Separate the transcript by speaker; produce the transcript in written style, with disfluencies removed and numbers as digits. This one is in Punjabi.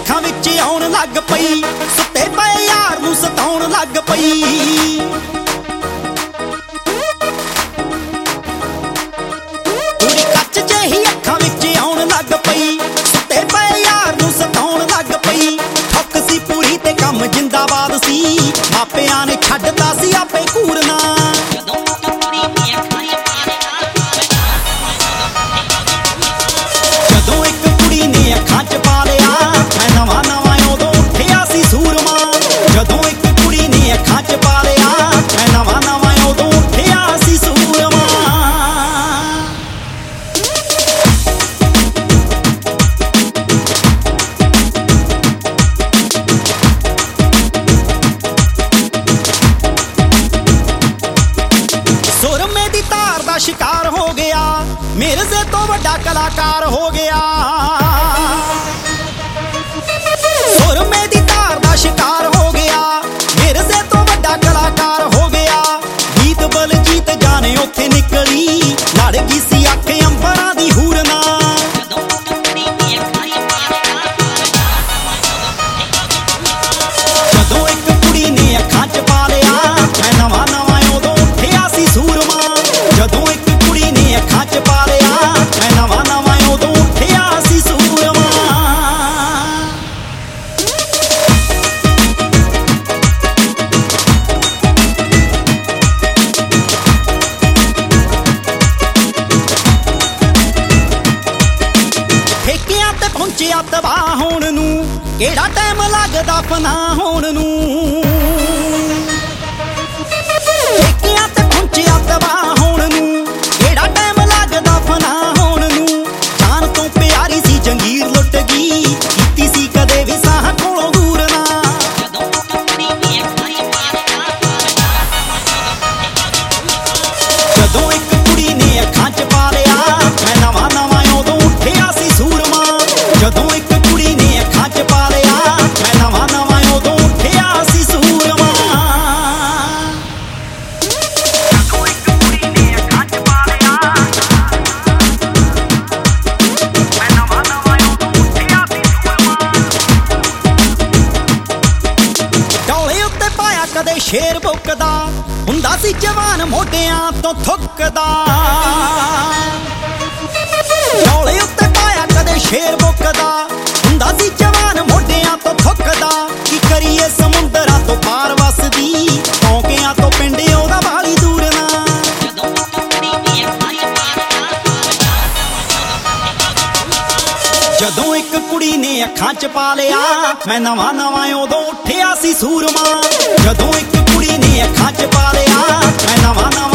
Speaker 1: ਅੱਖਾਂ ਵਿੱਚ ਆਉਣ ਲੱਗ ਪਈ, ਸੁੱਤੇ ਪਏ ਯਾਰ ਨੂੰ ਸਤਾਉਣ ਲੱਗ ਪਈ। ਕੁੜੀ ਕੱਚ ਜਿਹੀ ਅੱਖਾਂ ਵਿੱਚ ਆਉਣ ਲੱਗ ਪਈ, ਸੁੱਤੇ ਪਏ ਯਾਰ ਨੂੰ ਸਤਾਉਣ ਲੱਗ ਪਈ। ਠੱਕ ਸੀ ਪੂਰੀ ਤੇ ਕੰਮ ਜਿੰਦਾਬਾਦ ਸੀ, ਮਾਪਿਆਂ ਨੇ ਛੱਡਤਾ ਸੀ ਆਪੇ ਘੂਰਨਾ। ਜਦੋਂ ਇੱਕ ਕੁੜੀ ਨੇ ਅੱਖਾਂ 'ਚ ਪਾ ਲਿਆ, ਮੈਂ ਨਵਾਂ ਨਵਾਂ ਉਦੋਂ ਉੱਠਿਆ ਸੀ ਸੂਰਮਾ। ਜਦੋਂ ਇੱਕ ਕੁੜੀ ਨੇ ਅੱਖਾਂ 'ਚ ਪਾ ਲਿਆ, ਮੈਂ ਨਵਾਂ ਨਵਾਂ ਉਦੋਂ ਉੱਠਿਆ ਸੀ ਸੂਰਮਾ। ਸੁਰਮੇ ਦੀ ਧਾਰ ਦਾ ਸ਼ਿਕਾਰ ਹੋ ਗਿਆ, ਮਿਰਜ਼ੇ ਤੋਂ ਵੱਡਾ ਕਲਾਕਾਰ ਹੋ ਗਿਆ। ਸੁਰਮੇ ਦੀ ਧਾਰ ਦਾ ਸ਼ਿਕਾਰ ਹੋ ਗਿਆ, ਮਿਰਜ਼ੇ ਤੋਂ ਵੱਡਾ ਕਲਾਕਾਰ ਹੋ ਗਿਆ। ਗੀਤ ਬਲਜੀਤ ਜਾਣੇ ਉੱਥੇ ਨਿਕਲੀ, ਲੜ ਗਈ ਸੀ ਅੱਖ ਅੰਬਰਾਂ ਦੀ ਹੂਰਨਾ। ਜਦੋਂ ਇੱਕ ਕੁੜੀ ਨੇ ਅੱਖਾਂ 'ਚ ਪਾ ਲਿਆ, ਮੈਂ ਨਵਾਂ ਨਵਾਂ ਉਦੋਂ ਉੱਠਿਆ ਸੀ ਸੂਰਮਾ। ਜਦੋਂ ਇੱਕ ਕੁੜੀ ਨੇ ਅੱਖਾਂ 'ਚ ਪਾ ਲਿਆ, ਮੈਂ ਨਵਾਂ ਨਵਾਂ ਉਦੋਂ ਉੱਠਿਆ ਸੀ ਸੂਰਮਾ। ਠੇਕਿਆਂ ਤੇ ਪਹੁੰਚਿਆ ਤਬਾਹ ਹੋਣ ਨੂੰ, ਕਿਹੜਾ ਟਾਈਮ ਲੱਗਦਾ ਫਨਾਹ ਹੋਣ ਨੂੰ। ਠੇਕਿਆਂ ਤੇ ਪਹੁੰਚਿਆ ਤਬਾਹ ਹੋਣ ਨੂੰ, ਕਿਹੜਾ ਟਾਈਮ ਲੱਗਦਾ ਫਨਾਹ ਹੋਣ ਨੂੰ। ਜਾਨ ਤੋਂ ਪਿਆਰੀ ਸੀ ਜੰਗੀਰ ਲੁੱਟ ਗਈ, ਕੀਤੀ ਸੀ ਕਦੇ ਵੀ ਸਾਹ ਕੋਲੋਂ ਦੂਰ ਨਾ। ਜਦੋਂ ਇੱਕ ਕੁੜੀ ਨੇ ਅੱਖਾਂ 'ਚ ਪਾ ਲਿਆ, ਮੈਂ ਨਵਾਂ ਨਵਾਂ ਉਦੋਂ ਉੱਠਿਆ ਸੀ ਸੂਰਮਾ। ਜਦੋਂ ਇੱਕ ਕੁੜੀ ਨੇ ਅੱਖਾਂ 'ਚ ਪਾ ਲਿਆ, ਮੈਂ ਨਵਾਂ ਨਵਾਂ ਉਦੋਂ ਉੱਠਿਆ ਸੀ ਸੂਰਮਾ। ਜਦੋਂ ਇੱਕ ਕੁੜੀ ਨੇ ਅੱਖਾਂ 'ਚ ਪਾ ਲਿਆ, ਮੈਂ ਨਵਾਂ ਨਵਾਂ ਉਦੋਂ ਉੱਠਿਆ ਸੀ ਸੂਰਮਾ। ਡੋਲੇ ਉੱਤੇ ਪਾਇਆ ਕਦੇ ਸ਼ੇਰ ਬੁੱਕਦਾ, ਹੁੰਦਾ ਸੀ ਜਵਾਨ ਮੋਢਿਆਂ ਤੋਂ ਥੁੱਕਦਾ। ਡੋਲੇ ਉੱਤੇ ਪਾਇਆ ਕਦੇ ਸ਼ੇਰ ਬੁੱਕਦਾ, ਹੁੰਦਾ ਸੀ ਜਵਾਨ ਮੋਢਿਆਂ ਤੋਂ ਥੁੱਕਦਾ। ਕੀ ਕਰੀਏ ਸਮੁੰਦਰਾਂ ਤੋਂ ਪਾਰ ਵਸਦੀ, ਟੌਂਕਿਆਂ ਤੋਂ ਪਿੰਡ ਉਹਦਾ ਵਾਲੀ ਦੂਰ ਨਾ। ਜਦੋਂ ਇੱਕ ਕੁੜੀ ਨੇ ਅੱਖਾਂ 'ਚ ਪਾ ਲਿਆ, ਮੈਂ ਨਵਾਂ ਨਵਾਂ ਉਦੋਂ ਉੱਠਿਆ ਸੀ ਸੂਰਮਾ। ਜਦੋਂ ਇੱਕ ਕੁੜੀ ਨੇ ਅੱਖਾਂ 'ਚ ਪਾ ਲਿਆ, ਮੈਂ ਨਵਾਂ ਨਵਾਂ